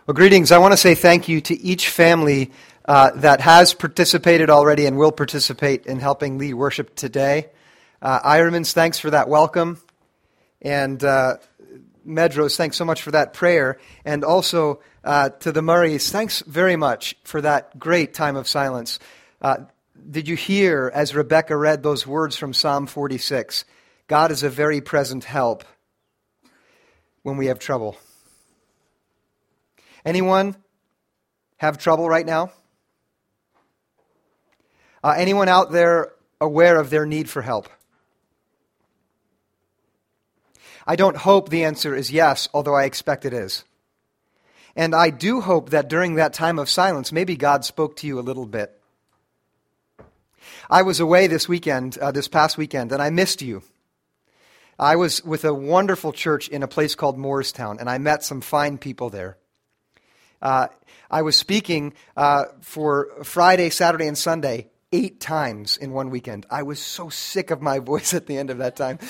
Well, greetings. I want to say thank you to each family that has participated already and will participate in helping lead worship today. Ironmans, thanks for that welcome. And Medros, thanks so much for that prayer. And also to the Murrays, thanks very much for that great time of silence. Did you hear, as Rebecca read those words from Psalm 46, God is a very present help when we have trouble? Anyone have trouble right now? Anyone out there aware of their need for help? I don't hope the answer is yes, although I expect it is. And I do hope that during that time of silence, maybe God spoke to you a little bit. I was away this past weekend, and I missed you. I was with a wonderful church in a place called Moorestown, and I met some fine people there. I was speaking for Friday, Saturday, and Sunday 8 times in one weekend. I was so sick of my voice at the end of that time.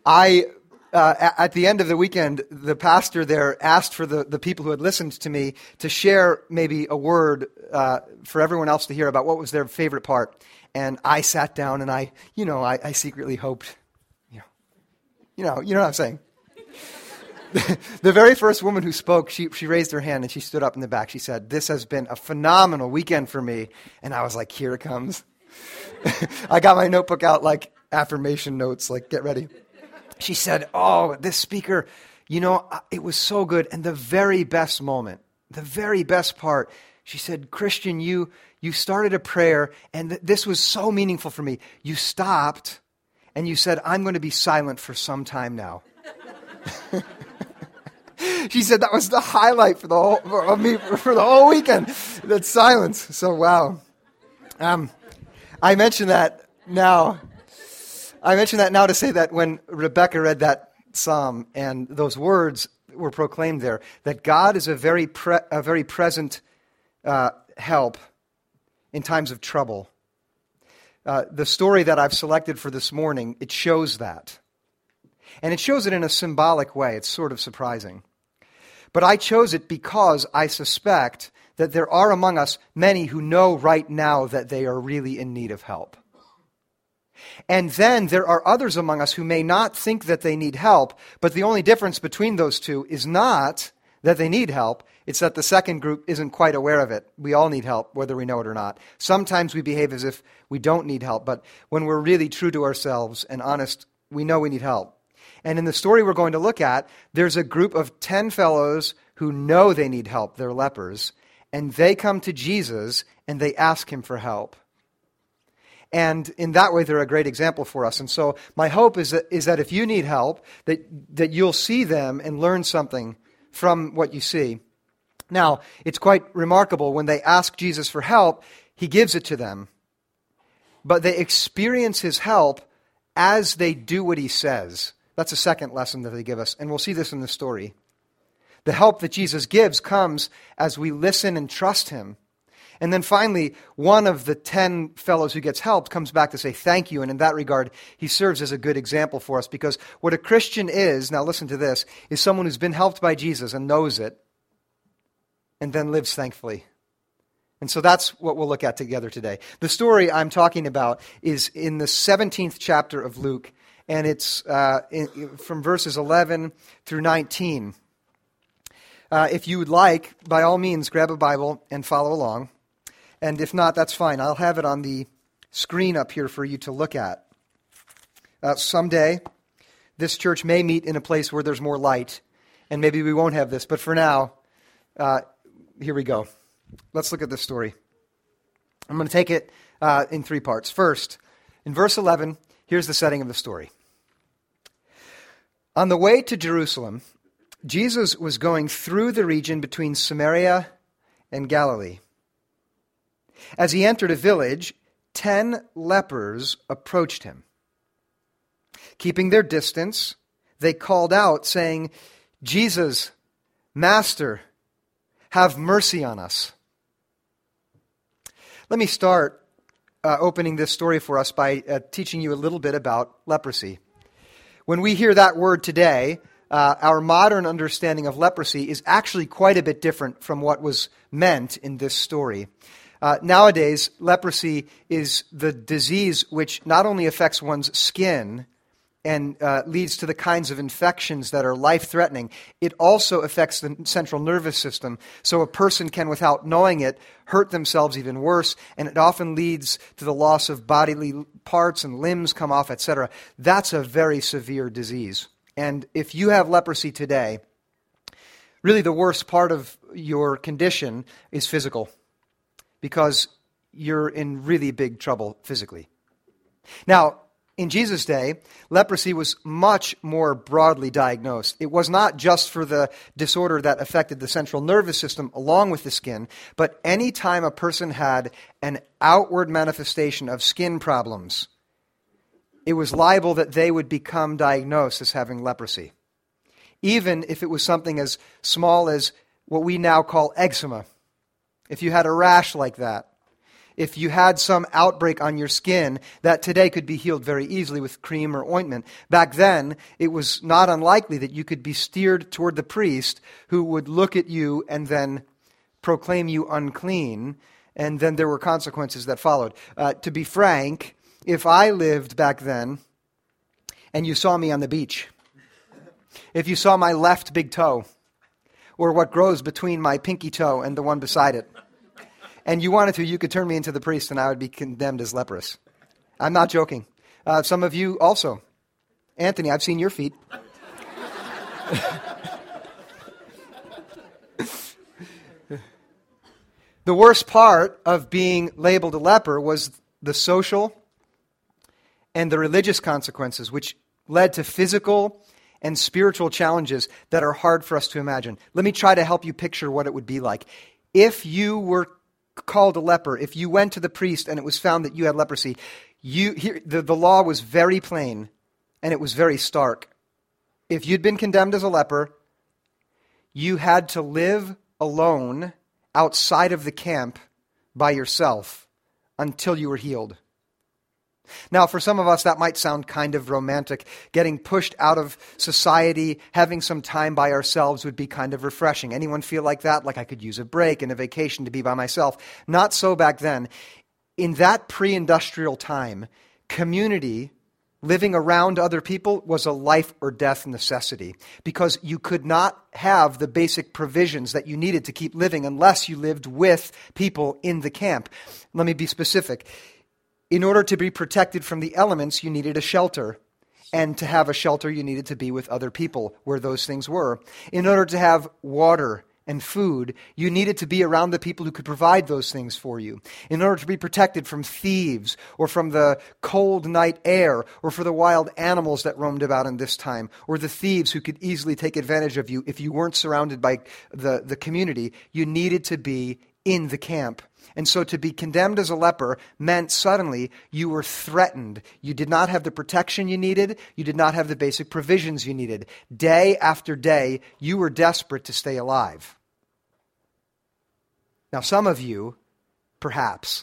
At the end of the weekend, the pastor there asked for the people who had listened to me to share maybe a word for everyone else to hear about what was their favorite part. And I sat down and I secretly hoped, you know what I'm saying. The very first woman who spoke, she raised her hand and she stood up in the back. She said, "This has been a phenomenal weekend for me." And I was like, here it comes. I got my notebook out like affirmation notes, like get ready. She said, "Oh, this speaker, it was so good. And the very best moment, the very best part," she said, "Christian, you started a prayer and this was so meaningful for me. You stopped and you said, 'I'm going to be silent for some time now.'" She said that was the highlight for the whole weekend. That silence. So wow. I mention that now to say that when Rebecca read that psalm and those words were proclaimed there, that God is a very present help in times of trouble. The story that I've selected for this morning, it shows that. And it shows it in a symbolic way. It's sort of surprising. But I chose it because I suspect that there are among us many who know right now that they are really in need of help. And then there are others among us who may not think that they need help, but the only difference between those two is not that they need help, it's that the second group isn't quite aware of it. We all need help, whether we know it or not. Sometimes we behave as if we don't need help, but when we're really true to ourselves and honest, we know we need help. And in the story we're going to look at, there's a group of 10 fellows who know they need help. They're lepers. And they come to Jesus and they ask him for help. And in that way, they're a great example for us. And so my hope is that if you need help, that you'll see them and learn something from what you see. Now, it's quite remarkable when they ask Jesus for help, he gives it to them. But they experience his help as they do what he says. That's a second lesson that they give us, and we'll see this in the story. The help that Jesus gives comes as we listen and trust him. And then finally, one of the 10 fellows who gets helped comes back to say thank you, and in that regard, he serves as a good example for us, because what a Christian is, now listen to this, is someone who's been helped by Jesus and knows it, and then lives thankfully. And so that's what we'll look at together today. The story I'm talking about is in the 17th chapter of Luke, and it's from verses 11 through 19. If you would like, by all means, grab a Bible and follow along. And if not, that's fine. I'll have it on the screen up here for you to look at. Someday, this church may meet in a place where there's more light, and maybe we won't have this. But for now, here we go. Let's look at this story. I'm going to take it in 3 parts. First, in verse 11, here's the setting of the story. On the way to Jerusalem, Jesus was going through the region between Samaria and Galilee. As he entered a village, 10 lepers approached him. Keeping their distance, they called out, saying, "Jesus, Master, have mercy on us." Let me start opening this story for us by teaching you a little bit about leprosy. When we hear that word today, our modern understanding of leprosy is actually quite a bit different from what was meant in this story. Nowadays, leprosy is the disease which not only affects one's skin and leads to the kinds of infections that are life-threatening, it also affects the central nervous system. So a person can, without knowing it, hurt themselves even worse, and it often leads to the loss of bodily parts and limbs come off, etc. That's a very severe disease. And if you have leprosy today, really the worst part of your condition is physical, because you're in really big trouble physically. Now, in Jesus' day, leprosy was much more broadly diagnosed. It was not just for the disorder that affected the central nervous system along with the skin, but any time a person had an outward manifestation of skin problems, it was liable that they would become diagnosed as having leprosy. Even if it was something as small as what we now call eczema. If you had a rash like that, if you had some outbreak on your skin that today could be healed very easily with cream or ointment, back then it was not unlikely that you could be steered toward the priest who would look at you and then proclaim you unclean, and then there were consequences that followed. To be frank, if I lived back then and you saw me on the beach, if you saw my left big toe, or what grows between my pinky toe and the one beside it, and you wanted to, you could turn me into the priest and I would be condemned as leprous. I'm not joking. Some of you also. Anthony, I've seen your feet. The worst part of being labeled a leper was the social and the religious consequences, which led to physical and spiritual challenges that are hard for us to imagine. Let me try to help you picture what it would be like. If you were called a leper, if you went to the priest and it was found that you had leprosy, the law was very plain and it was very stark. If you'd been condemned as a leper, you had to live alone outside of the camp by yourself until you were healed. Now, for some of us, that might sound kind of romantic. Getting pushed out of society, having some time by ourselves would be kind of refreshing. Anyone feel like that? Like I could use a break and a vacation to be by myself. Not so back then. In that pre-industrial time, community, living around other people, was a life or death necessity, because you could not have the basic provisions that you needed to keep living unless you lived with people in the camp. Let me be specific. In order to be protected from the elements, you needed a shelter. And to have a shelter, you needed to be with other people where those things were. In order to have water and food, you needed to be around the people who could provide those things for you. In order to be protected from thieves or from the cold night air or for the wild animals that roamed about in this time or the thieves who could easily take advantage of you if you weren't surrounded by the community, you needed to be in the camp. And so to be condemned as a leper meant suddenly you were threatened. You did not have the protection you needed. You did not have the basic provisions you needed. Day after day, you were desperate to stay alive. Now, some of you, perhaps,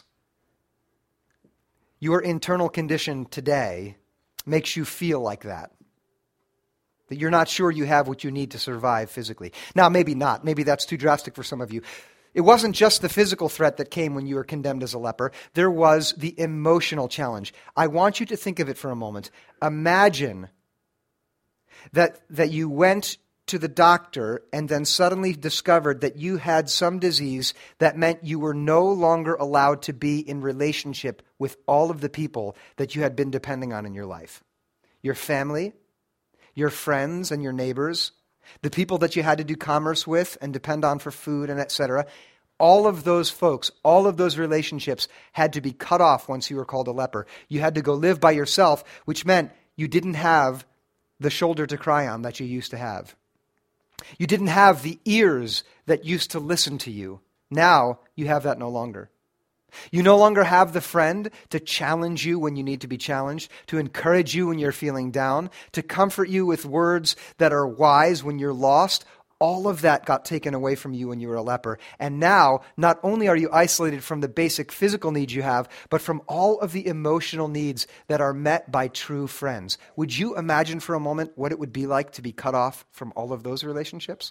your internal condition today makes you feel like that. That you're not sure you have what you need to survive physically. Now, maybe not. Maybe that's too drastic for some of you. It wasn't just the physical threat that came when you were condemned as a leper. There was the emotional challenge. I want you to think of it for a moment. Imagine that you went to the doctor and then suddenly discovered that you had some disease that meant you were no longer allowed to be in relationship with all of the people that you had been depending on in your life. Your family, your friends and your neighbors, the people that you had to do commerce with and depend on for food and etc. All of those folks, all of those relationships had to be cut off once you were called a leper. You had to go live by yourself, which meant you didn't have the shoulder to cry on that you used to have. You didn't have the ears that used to listen to you. Now you have that no longer. You no longer have the friend to challenge you when you need to be challenged, to encourage you when you're feeling down, to comfort you with words that are wise when you're lost. all of that got taken away from you when you were a leper. And now, not only are you isolated from the basic physical needs you have, but from all of the emotional needs that are met by true friends. Would you imagine for a moment what it would be like to be cut off from all of those relationships?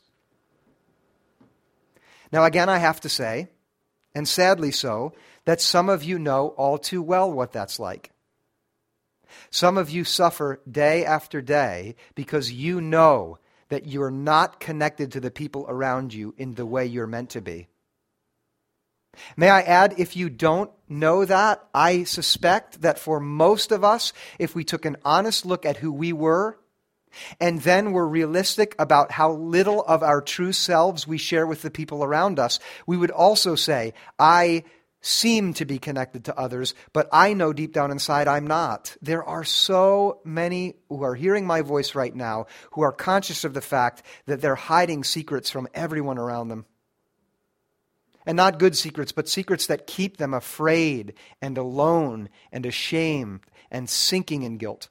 Now, again, I have to say, and sadly so, that some of you know all too well what that's like. Some of you suffer day after day because you know that you're not connected to the people around you in the way you're meant to be. May I add, if you don't know that, I suspect that for most of us, if we took an honest look at who we were, and then were realistic about how little of our true selves we share with the people around us, we would also say, I seem to be connected to others, but I know deep down inside I'm not. There are so many who are hearing my voice right now who are conscious of the fact that they're hiding secrets from everyone around them. And not good secrets, but secrets that keep them afraid and alone and ashamed and sinking in guilt.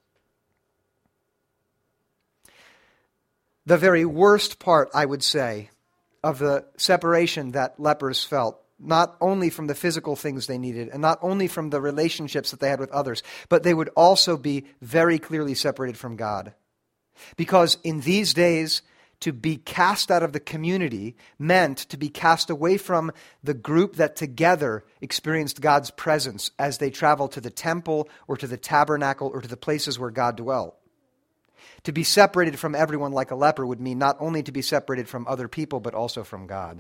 The very worst part, I would say, of the separation that lepers felt, not only from the physical things they needed and not only from the relationships that they had with others, but they would also be very clearly separated from God. Because in these days, to be cast out of the community meant to be cast away from the group that together experienced God's presence as they traveled to the temple or to the tabernacle or to the places where God dwelt. To be separated from everyone like a leper would mean not only to be separated from other people, but also from God.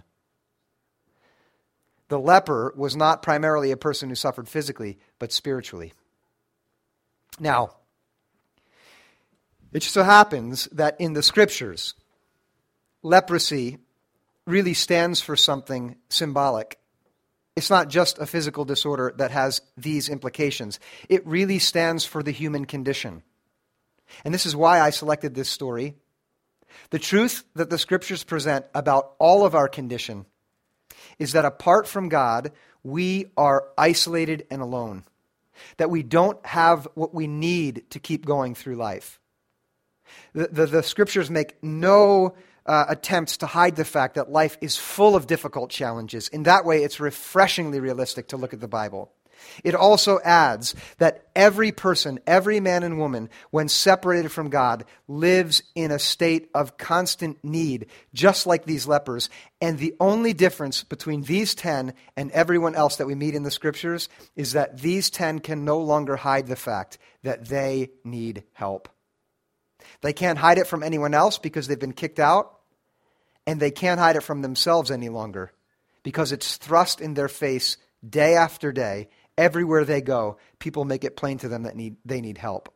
The leper was not primarily a person who suffered physically, but spiritually. Now, it just so happens that in the Scriptures, leprosy really stands for something symbolic. It's not just a physical disorder that has these implications. It really stands for the human condition. And this is why I selected this story. The truth that the Scriptures present about all of our condition is that apart from God, we are isolated and alone. That we don't have what we need to keep going through life. The Scriptures make no attempts to hide the fact that life is full of difficult challenges. In that way, it's refreshingly realistic to look at the Bible. It also adds that every person, every man and woman, when separated from God, lives in a state of constant need, just like these lepers. And the only difference between these 10 and everyone else that we meet in the Scriptures is that these 10 can no longer hide the fact that they need help. They can't hide it from anyone else because they've been kicked out, and they can't hide it from themselves any longer because it's thrust in their face day after day. Everywhere they go, people make it plain to them that they need help.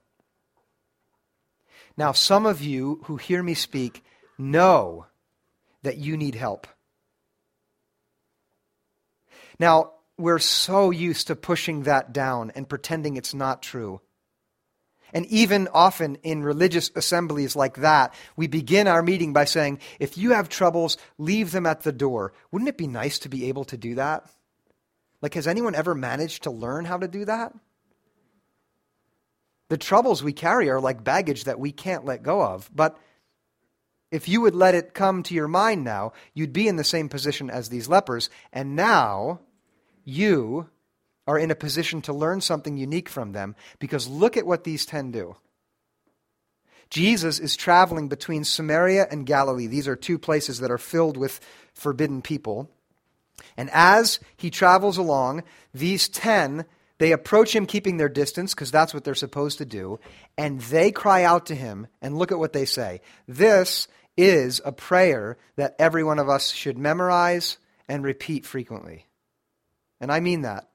Now, some of you who hear me speak know that you need help. Now, we're so used to pushing that down and pretending it's not true. And even often in religious assemblies like that, we begin our meeting by saying, if you have troubles, leave them at the door. Wouldn't it be nice to be able to do that? Like, has anyone ever managed to learn how to do that? The troubles we carry are like baggage that we can't let go of. But if you would let it come to your mind now, you'd be in the same position as these lepers. And now you are in a position to learn something unique from them, because look at what these 10 do. Jesus is traveling between Samaria and Galilee. These are two places that are filled with forbidden people. And as he travels along, these 10, they approach him keeping their distance, because that's what they're supposed to do, and they cry out to him, and look at what they say. This is a prayer that every one of us should memorize and repeat frequently. And I mean that.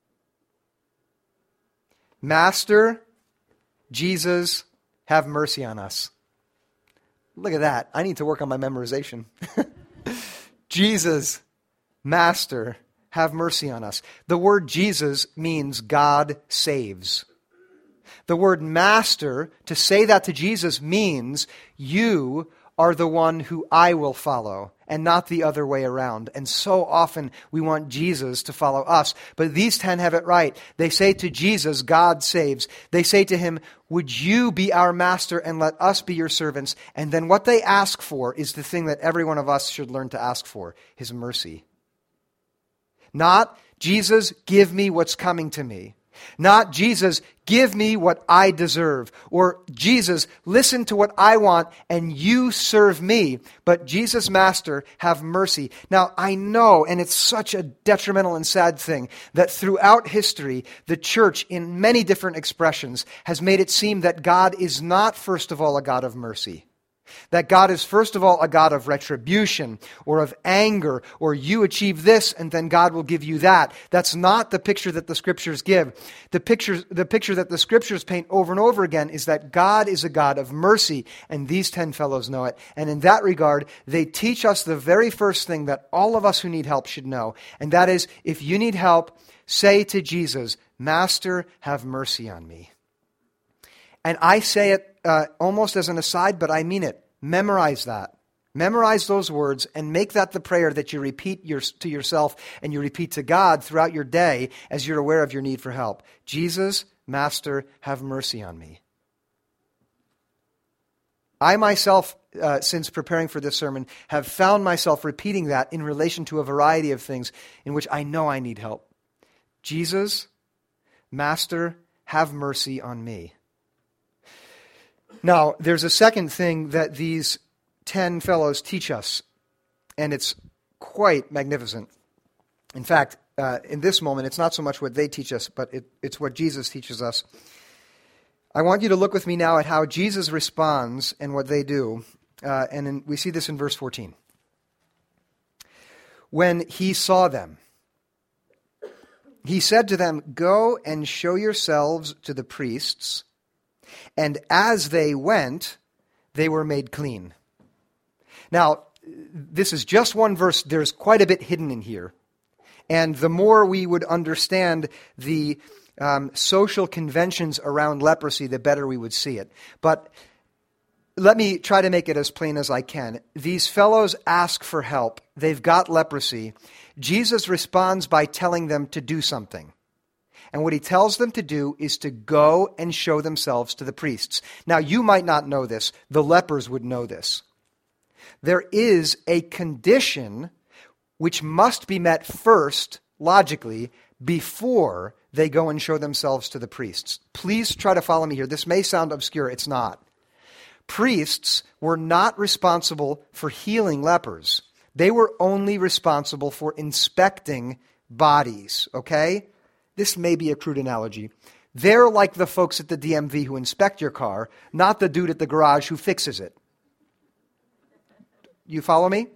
Master, Jesus, have mercy on us. Look at that. I need to work on my memorization. Jesus, Master, have mercy on us. The word Jesus means God saves. The word Master, to say that to Jesus, means you are the one who I will follow, and not the other way around. And so often we want Jesus to follow us. But these 10 have it right. They say to Jesus, God saves. They say to him, would you be our master and let us be your servants? And then what they ask for is the thing that every one of us should learn to ask for, his mercy. Not, Jesus, give me what's coming to me. Not, Jesus, give me what I deserve. Or, Jesus, listen to what I want and you serve me. But, Jesus, Master, have mercy. Now, I know, and it's such a detrimental and sad thing, that throughout history, the church, in many different expressions, has made it seem that God is not, first of all, a God of mercy. That God is, first of all, a God of retribution or of anger, or you achieve this and then God will give you that. That's not the picture that the Scriptures give. The picture that the Scriptures paint over and over again is that God is a God of mercy, and these 10 fellows know it. And in that regard, they teach us the very first thing that all of us who need help should know, and that is, if you need help, say to Jesus, Master, have mercy on me. And I say it almost as an aside, but I mean it. Memorize that. Memorize those words and make that the prayer that you repeat to yourself and you repeat to God throughout your day as you're aware of your need for help. Jesus, Master, have mercy on me. I myself, since preparing for this sermon, have found myself repeating that in relation to a variety of things in which I know I need help. Jesus, Master, have mercy on me. Now, there's a second thing that these 10 fellows teach us, and it's quite magnificent. In fact, in this moment, it's not so much what they teach us, but it's what Jesus teaches us. I want you to look with me now at how Jesus responds and what they do, we see this in verse 14. When he saw them, he said to them, go and show yourselves to the priests. And as they went, they were made clean. Now, this is just one verse. There's quite a bit hidden in here. And the more we would understand the social conventions around leprosy, the better we would see it. But let me try to make it as plain as I can. These fellows ask for help. They've got leprosy. Jesus responds by telling them to do something. And what he tells them to do is to go and show themselves to the priests. Now, you might not know this. The lepers would know this. There is a condition which must be met first, logically, before they go and show themselves to the priests. Please try to follow me here. This may sound obscure. It's not. Priests were not responsible for healing lepers. They were only responsible for inspecting bodies, okay? This may be a crude analogy. They're like the folks at the DMV who inspect your car, not the dude at the garage who fixes it. You follow me?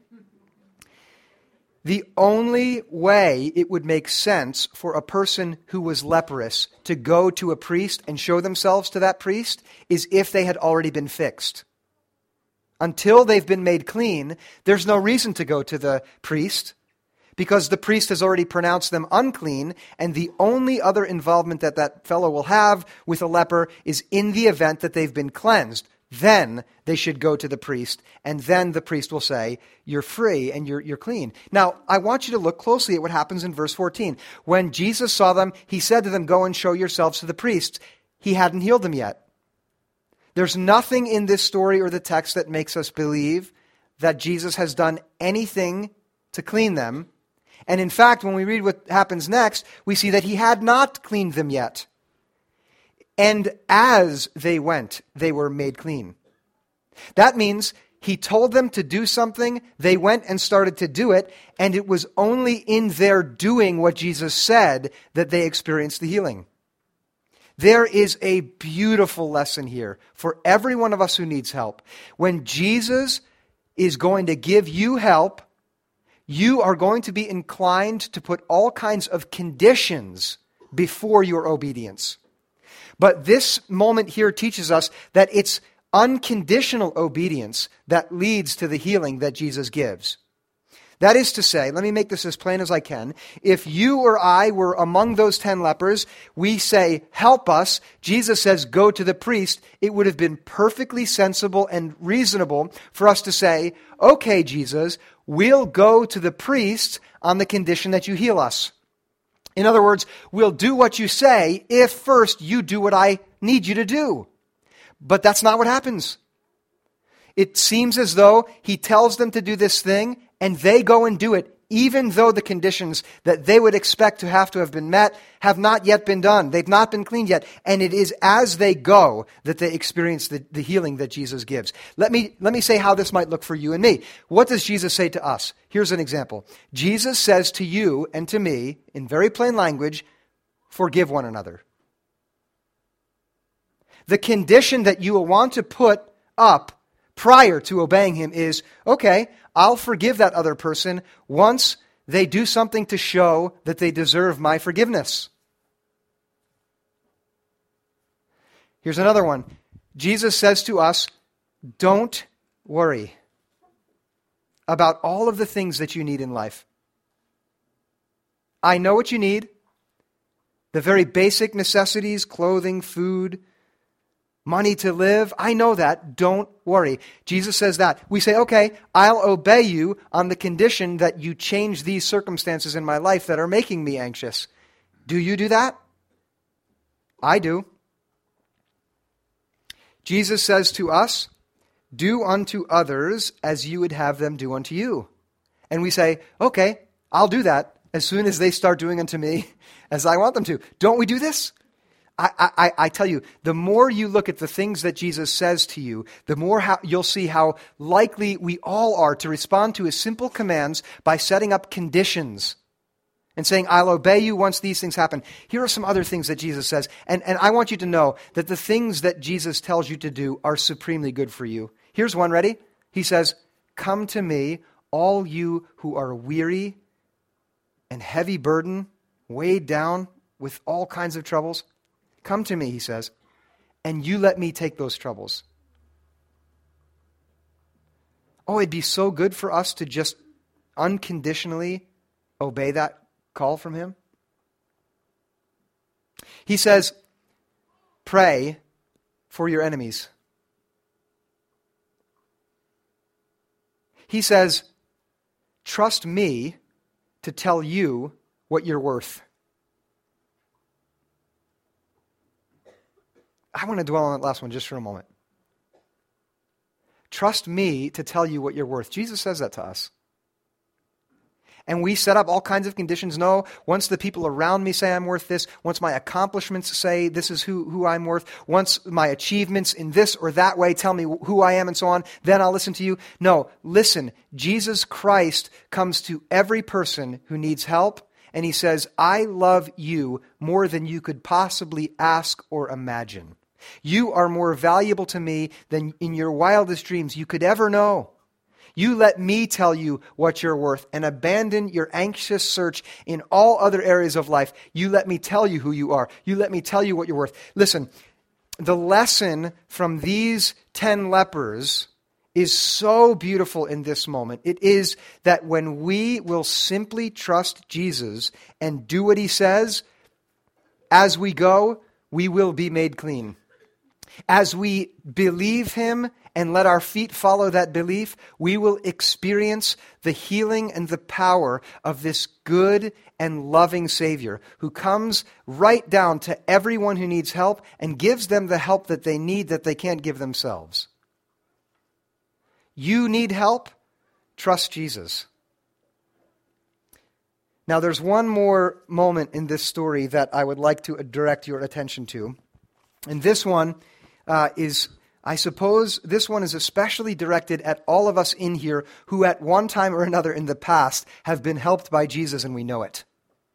The only way it would make sense for a person who was leprous to go to a priest and show themselves to that priest is if they had already been fixed. Until they've been made clean, there's no reason to go to the priest, because the priest has already pronounced them unclean, and the only other involvement that that fellow will have with a leper is in the event that they've been cleansed. Then they should go to the priest, and then the priest will say, you're free and you're clean. Now, I want you to look closely at what happens in verse 14. When Jesus saw them, he said to them, go and show yourselves to the priests. He hadn't healed them yet. There's nothing in this story or the text that makes us believe that Jesus has done anything to clean them. And in fact, when we read what happens next, we see that he had not cleaned them yet. And as they went, they were made clean. That means he told them to do something, they went and started to do it, and it was only in their doing what Jesus said that they experienced the healing. There is a beautiful lesson here for every one of us who needs help. When Jesus is going to give you help, you are going to be inclined to put all kinds of conditions before your obedience. But this moment here teaches us that it's unconditional obedience that leads to the healing that Jesus gives. That is to say, let me make this as plain as I can. If you or I were among those 10 lepers, we say, help us. Jesus says, go to the priest. It would have been perfectly sensible and reasonable for us to say, okay, Jesus, we'll go to the priest on the condition that you heal us. In other words, we'll do what you say if first you do what I need you to do. But that's not what happens. It seems as though he tells them to do this thing, and they go and do it, even though the conditions that they would expect to have been met have not yet been done. They've not been cleaned yet. And it is as they go that they experience the healing that Jesus gives. Let me say how this might look for you and me. What does Jesus say to us? Here's an example. Jesus says to you and to me, in very plain language, forgive one another. The condition that you will want to put up prior to obeying him is, okay, I'll forgive that other person once they do something to show that they deserve my forgiveness. Here's another one. Jesus says to us, don't worry about all of the things that you need in life. I know what you need. The very basic necessities, clothing, food, money to live. I know that. Don't worry. Jesus says that. We say, okay, I'll obey you on the condition that you change these circumstances in my life that are making me anxious. Do you do that? I do. Jesus says to us, do unto others as you would have them do unto you. And we say, okay, I'll do that as soon as they start doing unto me as I want them to. Don't we do this? I tell you, the more you look at the things that Jesus says to you, the more you'll see how likely we all are to respond to his simple commands by setting up conditions and saying, I'll obey you once these things happen. Here are some other things that Jesus says. And I want you to know that the things that Jesus tells you to do are supremely good for you. Here's one, ready? He says, come to me, all you who are weary and heavy burden, weighed down with all kinds of troubles. Come to me, he says, and you let me take those troubles. Oh, it'd be so good for us to just unconditionally obey that call from him. He says, pray for your enemies. He says, trust me to tell you what you're worth. I want to dwell on that last one just for a moment. Trust me to tell you what you're worth. Jesus says that to us. And we set up all kinds of conditions. No, once the people around me say I'm worth this, once my accomplishments say this is who I'm worth, once my achievements in this or that way tell me who I am and so on, then I'll listen to you. No, listen, Jesus Christ comes to every person who needs help, and he says, I love you more than you could possibly ask or imagine. You are more valuable to me than in your wildest dreams you could ever know. You let me tell you what you're worth and abandon your anxious search in all other areas of life. You let me tell you who you are. You let me tell you what you're worth. Listen, the lesson from these 10 lepers is so beautiful in this moment. It is that when we will simply trust Jesus and do what he says, as we go, we will be made clean. As we believe him and let our feet follow that belief, we will experience the healing and the power of this good and loving Savior who comes right down to everyone who needs help and gives them the help that they need that they can't give themselves. You need help? Trust Jesus. Now, there's one more moment in this story that I would like to direct your attention to. And this one I suppose this one is especially directed at all of us in here who at one time or another in the past have been helped by Jesus and we know it.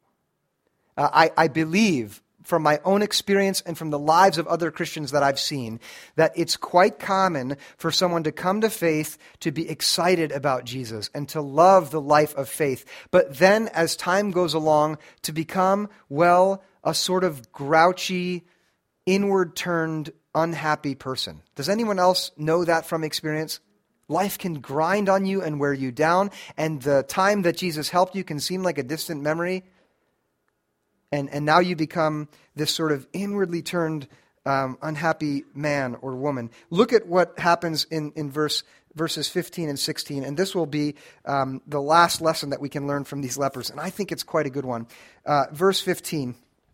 I believe from my own experience and from the lives of other Christians that I've seen that it's quite common for someone to come to faith, to be excited about Jesus and to love the life of faith. But then as time goes along to become, well, a sort of grouchy, inward-turned, unhappy person. Does anyone else know that from experience? Life can grind on you and wear you down, and the time that Jesus helped you can seem like a distant memory. And now you become this sort of inwardly turned, unhappy man or woman. Look at what happens in verses 15 and 16, and this will be the last lesson that we can learn from these lepers, and I think it's quite a good one. Verse 15.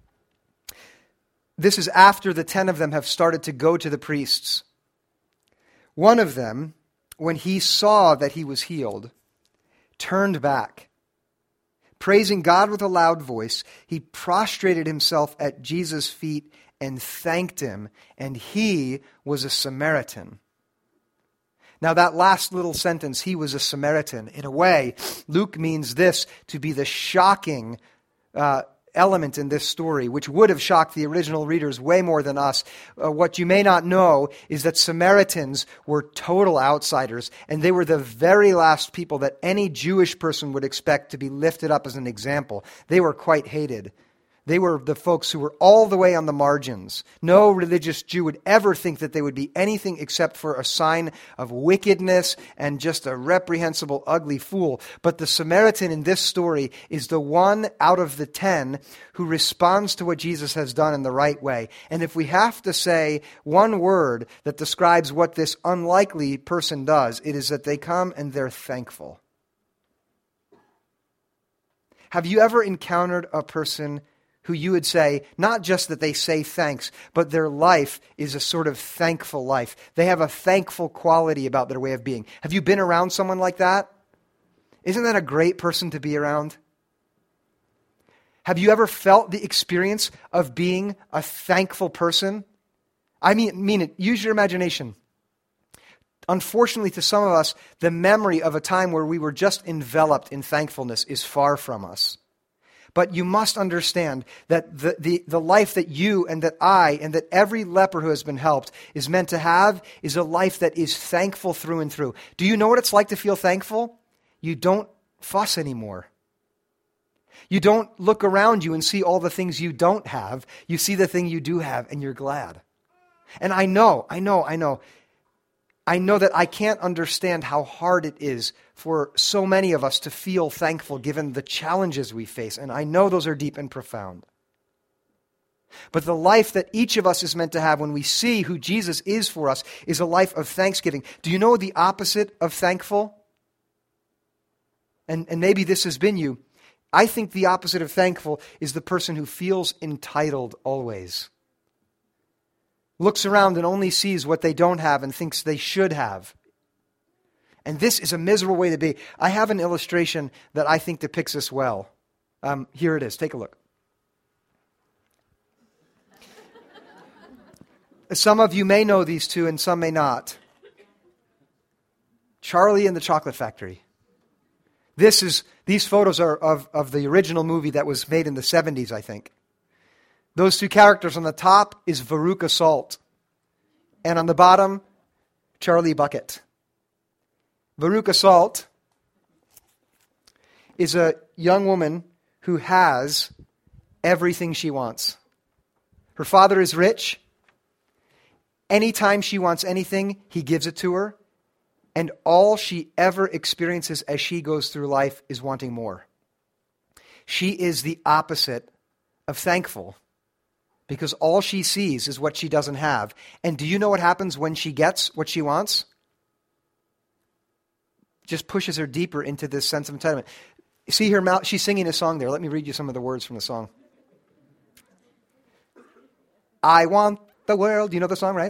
This is after the 10 of them have started to go to the priests. One of them, when he saw that he was healed, turned back. Praising God with a loud voice, he prostrated himself at Jesus' feet and thanked him, and he was a Samaritan. Now that last little sentence, he was a Samaritan, in a way, Luke means this to be the shocking element in this story, which would have shocked the original readers way more than us. What you may not know is that Samaritans were total outsiders, and they were the very last people that any Jewish person would expect to be lifted up as an example. They were quite hated. They were the folks who were all the way on the margins. No religious Jew would ever think that they would be anything except for a sign of wickedness and just a reprehensible, ugly fool. But the Samaritan in this story is the one out of the 10 who responds to what Jesus has done in the right way. And if we have to say one word that describes what this unlikely person does, it is that they come and they're thankful. Have you ever encountered a person who you would say, not just that they say thanks, but their life is a sort of thankful life? They have a thankful quality about their way of being. Have you been around someone like that? Isn't that a great person to be around? Have you ever felt the experience of being a thankful person? I mean it. Use your imagination. Unfortunately, to some of us, the memory of a time where we were just enveloped in thankfulness is far from us. But you must understand that the life that you and that I and that every leper who has been helped is meant to have is a life that is thankful through and through. Do you know what it's like to feel thankful? You don't fuss anymore. You don't look around you and see all the things you don't have. You see the thing you do have and you're glad. And I know that I can't understand how hard it is for so many of us to feel thankful given the challenges we face. And I know those are deep and profound. But the life that each of us is meant to have when we see who Jesus is for us is a life of thanksgiving. Do you know the opposite of thankful? And maybe this has been you. I think the opposite of thankful is the person who feels entitled always. Looks around and only sees what they don't have and thinks they should have. And this is a miserable way to be. I have an illustration that I think depicts this well. Here it is. Take a look. Some of you may know these two and some may not. Charlie and the Chocolate Factory. These photos are of the original movie that was made in the 70s, I think. Those two characters on the top is Veruca Salt. And on the bottom, Charlie Bucket. Veruca Salt is a young woman who has everything she wants. Her father is rich. Anytime she wants anything, he gives it to her. And all she ever experiences as she goes through life is wanting more. She is the opposite of thankful, because all she sees is what she doesn't have. And do you know what happens when she gets what she wants? Just pushes her deeper into this sense of entitlement. See her mouth? She's singing a song there. Let me read you some of the words from the song. I want the world. You know the song, right?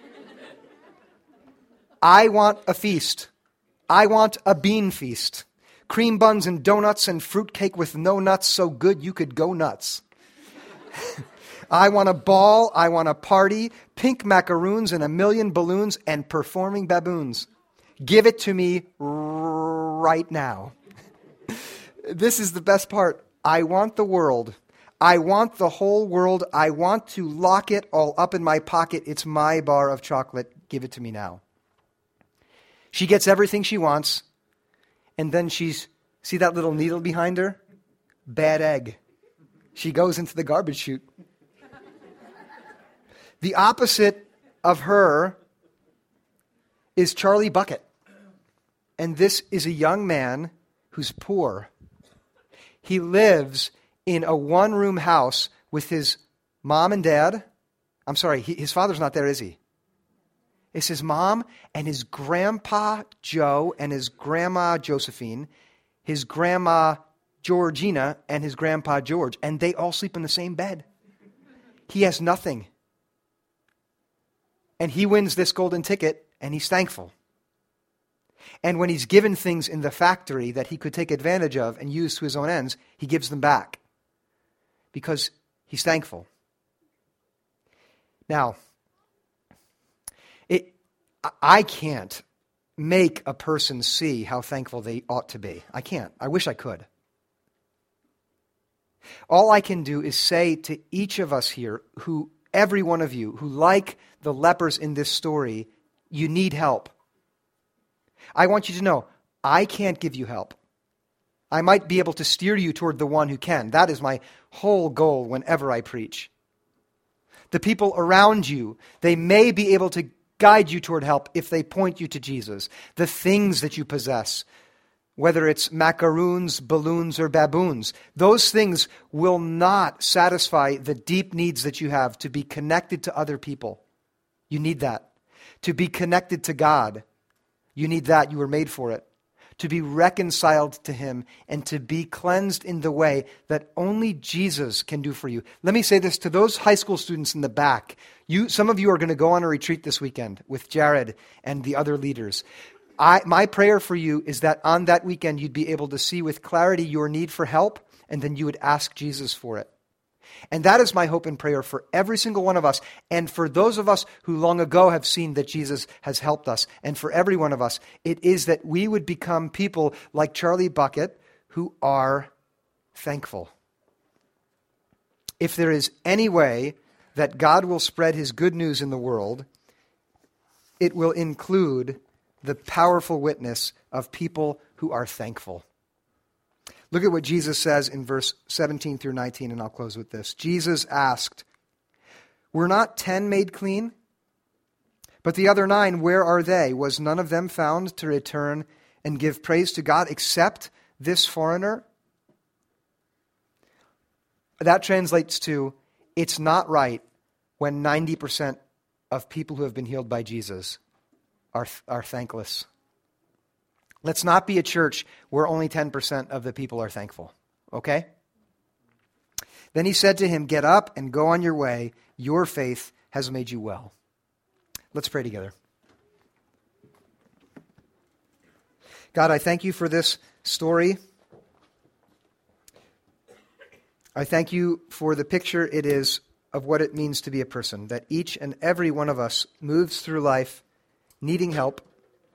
I want a feast. I want a bean feast. Cream buns and donuts and fruitcake with no nuts so good you could go nuts. I want a ball. I want a party. Pink macaroons and a million balloons and performing baboons. Give it to me right now. This is the best part. I want the world. I want the whole world. I want to lock it all up in my pocket. It's my bar of chocolate. Give it to me now. She gets everything she wants, and then see that little needle behind her? Bad egg. She goes into the garbage chute. The opposite of her is Charlie Bucket. And this is a young man who's poor. He lives in a one-room house with his mom and dad. I'm sorry, his father's not there, is he? It's his mom and his grandpa Joe and his grandma Josephine, his grandma Georgina and his grandpa George, and they all sleep in the same bed. He has nothing. And he wins this golden ticket, and he's thankful. And when he's given things in the factory that he could take advantage of and use to his own ends, he gives them back because he's thankful. Now, I can't make a person see how thankful they ought to be. I can't. I wish I could. All I can do is say to each of us here, every one of you who, like the lepers in this story, you need help. I want you to know, I can't give you help. I might be able to steer you toward the one who can. That is my whole goal whenever I preach. The people around you, they may be able to guide you toward help if they point you to Jesus. The things that you possess, whether it's macaroons, balloons, or baboons, those things will not satisfy the deep needs that you have to be connected to other people. You need that. To be connected to God, you need that. You were made for it. To be reconciled to Him and to be cleansed in the way that only Jesus can do for you. Let me say this to those high school students in the back. Some of you are going to go on a retreat this weekend with Jared and the other leaders. My prayer for you is that on that weekend you'd be able to see with clarity your need for help, and then you would ask Jesus for it. And that is my hope and prayer for every single one of us, and for those of us who long ago have seen that Jesus has helped us, and for every one of us, it is that we would become people like Charlie Bucket who are thankful. If there is any way that God will spread His good news in the world, it will include the powerful witness of people who are thankful. Look at what Jesus says in verse 17 through 19, and I'll close with this. Jesus asked, "Were not 10 made clean? But the other 9, where are they? Was none of them found to return and give praise to God except this foreigner?" That translates to, it's not right when 90% of people who have been healed by Jesus are thankless. Let's not be a church where only 10% of the people are thankful. Okay? Then he said to him, "Get up and go on your way. Your faith has made you well." Let's pray together. God, I thank you for this story. I thank you for the picture it is of what it means to be a person, that each and every one of us moves through life needing help.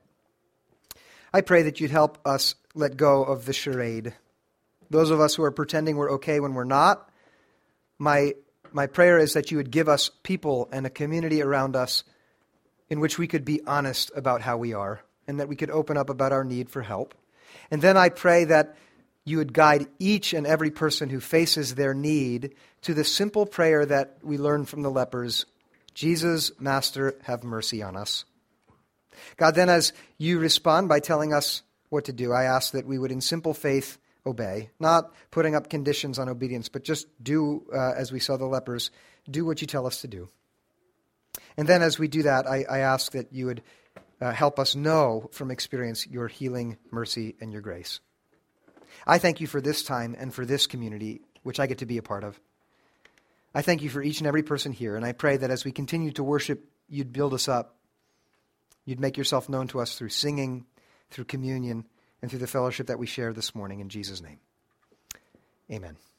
I pray that you'd help us let go of the charade. Those of us who are pretending we're okay when we're not, my prayer is that you would give us people and a community around us in which we could be honest about how we are and that we could open up about our need for help. And then I pray that you would guide each and every person who faces their need to the simple prayer that we learned from the lepers, "Jesus, Master, have mercy on us." God, then as you respond by telling us what to do, I ask that we would in simple faith obey, not putting up conditions on obedience, but just do, as we saw the lepers, do what you tell us to do. And then as we do that, I ask that you would help us know from experience your healing, mercy, and your grace. I thank you for this time and for this community, which I get to be a part of. I thank you for each and every person here, and I pray that as we continue to worship, you'd build us up. You'd make yourself known to us through singing, through communion, and through the fellowship that we share this morning. In Jesus' name, amen.